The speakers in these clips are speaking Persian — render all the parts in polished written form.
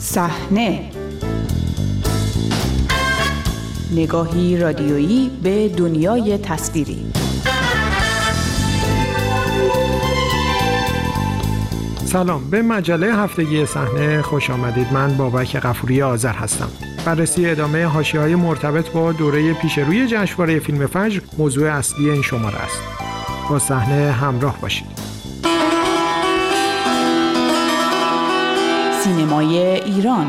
صحنه، نگاهی رادیویی به دنیای تصویری. سلام، به مجله هفتگی صحنه خوش آمدید. من بابک غفوری آذر هستم. بررسی ادامه حاشیه‌های مرتبط با دوره پیشروی جشنواره فیلم فجر موضوع اصلی این شماره است. با صحنه همراه باشید. سینمای ایران.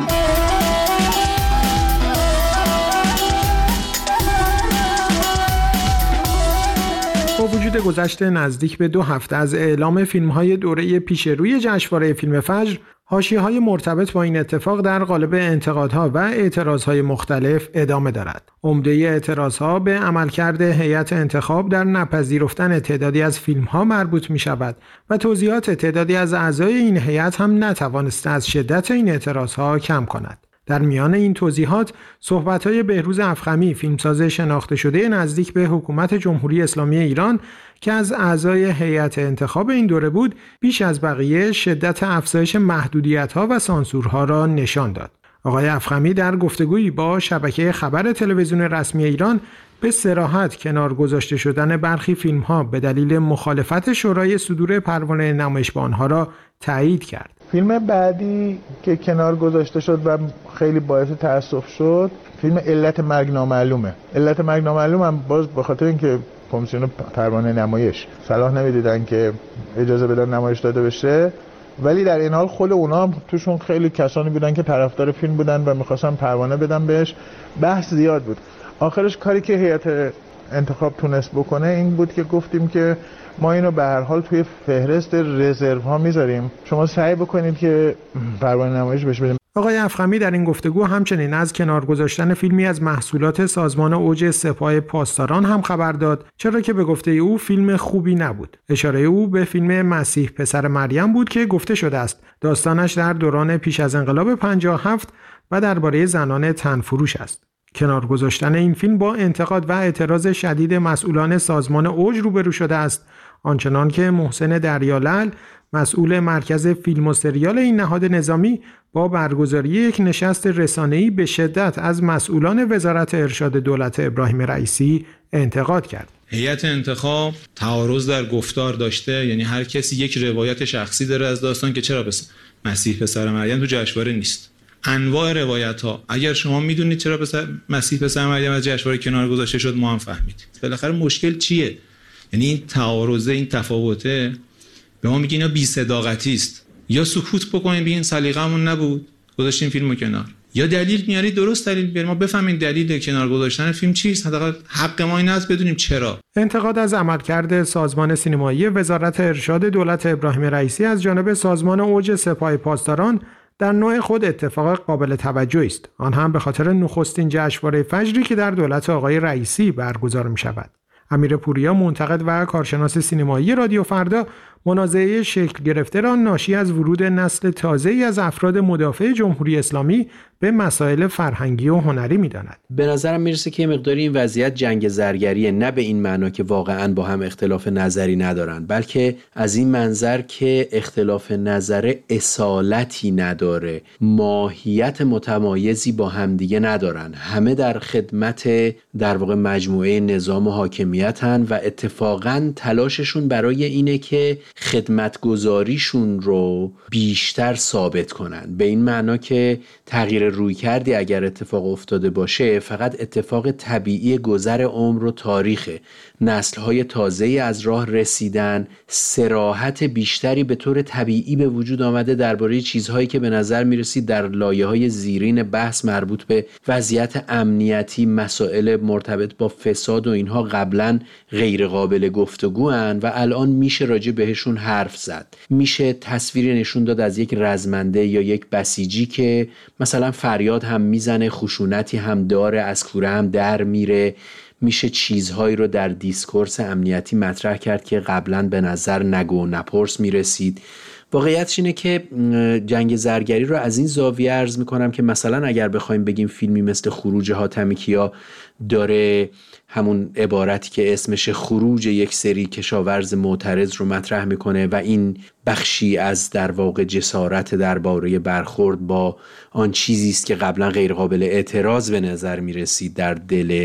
با وجود گذشت نزدیک به 2 هفته از اعلام فیلم‌های دوره پیشروی جشنواره فیلم فجر، حاشیه‌های مرتبط با این اتفاق در قالب انتقادها و اعتراضهای مختلف ادامه دارد. عمده اعتراضها به عملکرد هیئت انتخاب در نپذیرفتن تعدادی از فیلم‌ها مربوط می‌شود و توضیحات تعدادی از اعضای این هیئت هم نتوانسته از شدت این اعتراضها کم کند. در میان این توضیحات، صحبت‌های بهروز افخمی، فیلمساز شناخته شده نزدیک به حکومت جمهوری اسلامی ایران که از اعضای هیئت انتخاب این دوره بود، بیش از بقیه شدت افزایش محدودیت‌ها و سانسورها را نشان داد. آقای افخمی در گفتگویی با شبکه خبر تلویزیون رسمی ایران به صراحت کنار گذاشته شدن برخی فیلم‌ها به دلیل مخالفت شورای صدور پروانه نمایش با آنها را تایید کرد. فیلم بعدی که کنار گذاشته شد و خیلی باعث تأسف شد، فیلم علت مرگ نامعلومه. علت مرگ نامعلوم هم باز به خاطر اینکه کمیسیون پروانه نمایش صلاح نمیدیدن که اجازه بدن نمایش داده بشه، ولی در این حال خود اونا هم توشون خیلی کسانی بودن که طرفدار فیلم بودن و می‌خواستن پروانه بدن بهش. بحث زیاد بود. آخرش کاری که هیئت انتخاب تونست بکنه این بود که گفتیم که ما اینو به هر حال توی فهرست رزرو ها میذاریم، شما سعی بکنید که پروانه نمایش بشه بدیم. آقای افخمی در این گفتگو همچنین از کنار گذاشتن فیلمی از محصولات سازمان اوج سپاه پاسداران هم خبر داد، چرا که به گفته او فیلم خوبی نبود. اشاره او به فیلم مسیح پسر مریم بود که گفته شده است داستانش در دوران پیش از انقلاب 57 و درباره زنان تنفروش است. کنار گذاشتن این فیلم با انتقاد و اعتراض شدید مسئولان سازمان اوج روبرو شده است، آنچنان که محسن دریالعل، مسئول مرکز فیلم و سریال این نهاد نظامی، با برگزاری یک نشست رسانه‌ای به شدت از مسئولان وزارت ارشاد دولت ابراهیم رئیسی انتقاد کرد. هیئت انتخاب تعارض در گفتار داشته، یعنی هر کسی یک روایت شخصی داره از داستان که چرا مسیح پسر مریم تو جشنواره نیست. انواع روایت‌ها، اگر شما میدونید چرا مسیح پسر مریم از جشنواره کنار گذاشته شد، ما هم فهمیدیم. بالاخره مشکل چیه؟ یعنی این تعارضه، این تفاوته به ما میگه اینا بی‌صداقتی است. یا سکوت بکنین بگین سلیقه‌مون نبود گذاشتیم فیلمو کنار، یا دلیل میاری، درست دلیل بیاریم، ما بفهمیم دلیل کنار گذاشتن فیلم چیست. حداقل حق ما این است بدونیم چرا. انتقاد از عملکرد سازمان سینمایی وزارت ارشاد دولت ابراهیم رئیسی از جانب سازمان اوج سپاه پاسداران در نوع خود اتفاق قابل توجهی است، آن هم به خاطر نخستین جشنواره فجری که در دولت آقای رئیسی برگزار می شود. امیر پوریا، منتقد و کارشناس سینمایی رادیو فردا، منازعه شکل گرفته را ناشی از ورود نسل تازه‌ای از افراد مدافع جمهوری اسلامی به مسائل فرهنگی و هنری می‌داند. به نظرم میرسه که مقداری این وضعیت جنگ زرگریه، نه به این معنا که واقعاً با هم اختلاف نظری ندارن، بلکه از این منظر که اختلاف نظر اصالتی نداره، ماهیت متمایزی با همدیگه ندارن، همه در خدمت در واقع مجموعه نظام و حاکمیتن و اتفاقاً تلاششون برای اینه که خدمتگزاریشون رو بیشتر ثابت کنن، به این معنا که تغییر روی کردی اگر اتفاق افتاده باشه فقط اتفاق طبیعی گذر عمر و تاریخه. نسل‌های تازه‌ای از راه رسیدن، صراحت بیشتری به طور طبیعی به وجود آمده درباره چیزهایی که به نظر میرسید در لایه‌های زیرین بحث مربوط به وضعیت امنیتی، مسائل مرتبط با فساد و اینها قبلا غیر قابل گفتگوان و الان میشه راجع بهشون حرف زد. میشه تصویری نشون داد از یک رزمنده یا یک بسیجی که مثلا فریاد هم میزنه، خشونتی هم داره، از کوره هم در میره. میشه چیزهایی رو در دیسکورس امنیتی مطرح کرد که قبلا به نظر نگو و نپرس میرسید واقعیتش اینه که جنگ زرگری رو از این زاویه عرض میکنم که مثلا اگر بخوایم بگیم فیلمی مثل خروج حاتمی کیا داره همون عبارتی که اسمش خروج یک سری کشاورز معترض رو مطرح میکنه و این بخشی از در واقع جسارت درباره برخورد با آن چیزی است که قبلا غیر قابل اعتراض به نظر میرسید در دل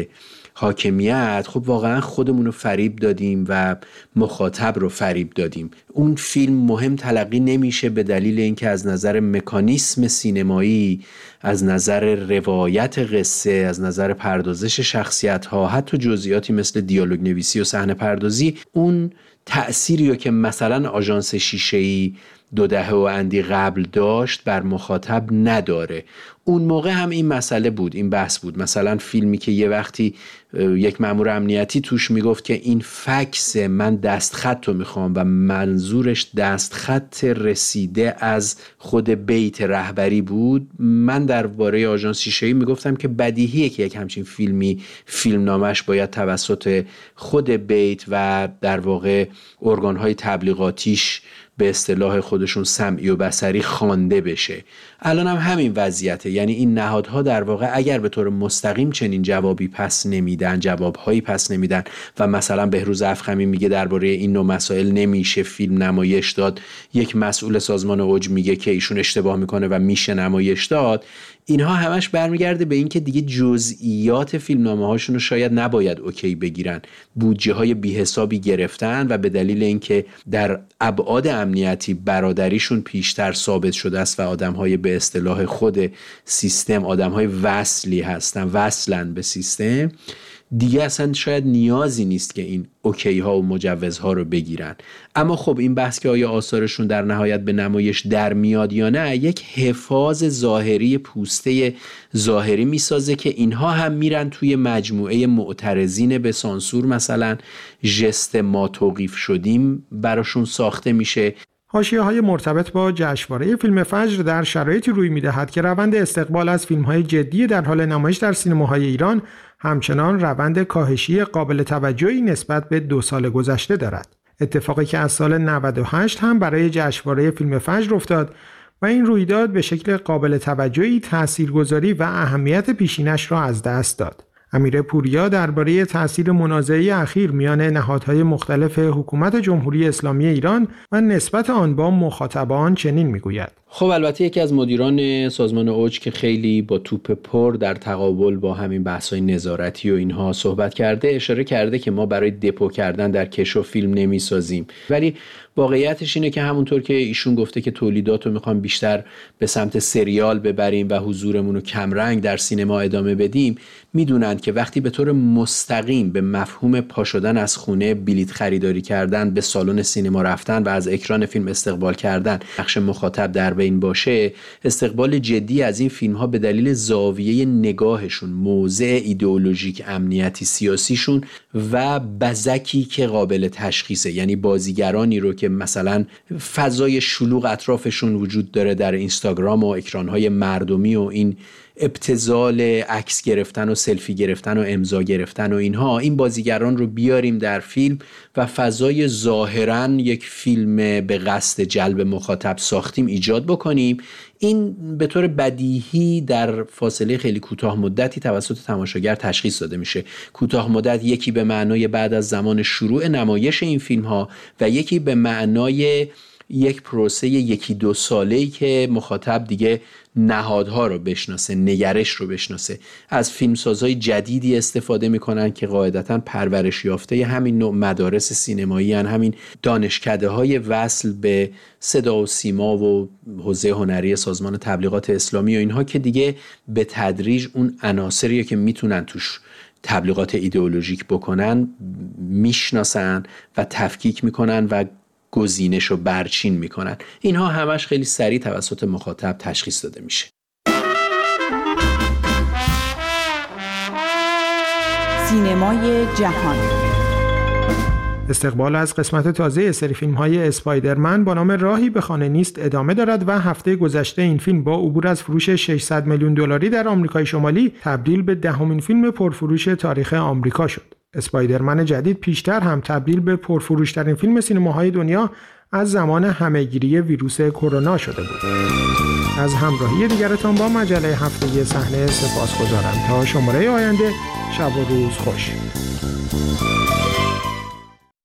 حاکمیت، خب واقعا خودمون رو فریب دادیم و مخاطب رو فریب دادیم. اون فیلم مهم تلقی نمیشه به دلیل اینکه از نظر مکانیسم سینمایی، از نظر روایت قصه، از نظر پردازش شخصیت ها، حتی جزئیاتی مثل دیالوگ نویسی و صحنه پردازی اون تأثیری رو که مثلا آژانس شیشه‌ای 2 دهه و اندی قبل داشت بر مخاطب نداره. اون موقع هم این مسئله بود، این بحث بود. مثلا فیلمی که یه وقتی یک مأمور امنیتی توش میگفت که این فکس من دستخط رو میخوام و منظورش دستخط رسیده از خود بیت رهبری بود، من درباره آژانس شیشه‌ای میگفتم که بدیهیه که یک همچین فیلمی فیلمنامش باید توسط خود بیت و در واقع ارگان‌های تبلیغاتیش به اصطلاح خودشون سمعی و بصری خوانده بشه. الان هم همین وضعیته، یعنی این نهادها در واقع اگر به طور مستقیم چنین جوابی پس نمیدن، جوابهایی پس نمیدن و مثلا بهروز افخمی میگه درباره این نوع مسائل نمیشه فیلم نمایش داد، یک مسئول سازمان اوج میگه که ایشون اشتباه میکنه و میشه نمایش داد، اینها همش برمیگرده به این که دیگه جزئیات فیلمنامه هاشون رو شاید نباید اوکی بگیرن. بودجه های بی حسابی گرفتن و به دلیل اینکه در ابعاد امنیتی برادریشون پیشتر ثابت شده است و آدم‌های به اصطلاح خود سیستم آدم‌های وصلی هستن، وصلن به سیستم، دیگه اصلا شاید نیازی نیست که این اوکی ها و مجوزها رو بگیرن. اما خب این بحث که آیا آثارشون در نهایت به نمایش در میاد یا نه، یک حفاظ ظاهری پوسته ظاهری میسازه که اینها هم میرن توی مجموعه معترضین به سانسور، مثلا ژست ما توقیف شدیم براشون ساخته میشه. حاشیه‌های مرتبط با جشنواره فیلم فجر در شرایطی روی می‌دهد که روند استقبال از فیلم‌های جدی در حال نمایش در سینماهای ایران همچنان روند کاهشی قابل توجهی نسبت به 2 سال گذشته دارد. اتفاقی که از سال 98 هم برای جشنواره فیلم فجر افتاد و این رویداد به شکل قابل توجهی تاثیرگذاری و اهمیت پیشینش را از دست داد. امیر پوریا درباره تأثیر منازعه اخیر میان نهادهای مختلف حکومت جمهوری اسلامی ایران و نسبت آن با مخاطبان چنین میگوید: خب البته یکی از مدیران سازمان اوج که خیلی با توپ پر در تقابل با همین بحث‌های نظارتی و اینها صحبت کرده، اشاره کرده که ما برای دپو کردن در کشو فیلم نمی‌سازیم، ولی واقعیتش اینه که همونطور که ایشون گفته که تولیدات رو میخوام بیشتر به سمت سریال ببریم و حضورمون رو کمرنگ در سینما ادامه بدیم، میدونن که وقتی به طور مستقیم به مفهوم پا شدن از خونه، بلیط خریداری کردن، به سالن سینما رفتن و از اکران فیلم استقبال کردن نقش مخاطب در بین باشه، استقبال جدی از این فیلم ها به دلیل زاویه نگاهشون، موضع ایدئولوژیک امنیتی سیاسیشون و بزکی که قابل تشخیصه، یعنی بازیگرانی رو که مثلا فضای شلوغ اطرافشون وجود داره در اینستاگرام و اکرانهای مردمی و این ابتذال عکس گرفتن و سلفی گرفتن و امضا گرفتن و اینها، این بازیگران رو بیاریم در فیلم و فضای ظاهراً یک فیلم به قصد جلب مخاطب ساختیم ایجاد بکنیم. این به طور بدیهی در فاصله خیلی کوتاه مدتی توسط تماشاگر تشخیص داده میشه. کوتاه مدت یکی به معنای بعد از زمان شروع نمایش این فیلم ها و یکی به معنای یک پروسه 1-2 ساله‌ای که مخاطب دیگه نهادها رو بشناسه، نگرش رو بشناسه. از فیلمسازهای جدیدی استفاده میکنن که قاعدتاً پرورش یافته همین نوع مدارس سینمایی هن، همین دانشکده های وصل به صدا و سیما و حوزه هنری سازمان تبلیغات اسلامی و اینها، که دیگه به تدریج اون عناصریه که میتونن توش تبلیغات ایدئولوژیک بکنن میشناسن و تفکیک میکنن و گزینش و برچین میکنن. اینها همش خیلی سریع توسط مخاطب تشخیص داده میشه. سینمای جهان. استقبال از قسمت تازه سری فیلم‌های اسپایدرمن با نام راهی به خانه نیست ادامه دارد و هفته گذشته این فیلم با عبور از فروش 600 میلیون دلاری در آمریکای شمالی تبدیل به 10مین فیلم پرفروش تاریخ آمریکا شد. اسپایدرمن جدید پیشتر هم تبدیل به پرفروش‌ترین فیلم سینماهای دنیا از زمان همهگیری ویروس کرونا شده بود. از همراهی دیگرتان با مجله هفتگی صحنه سپاسگزارم. تا شماره آینده، شب و روز خوش.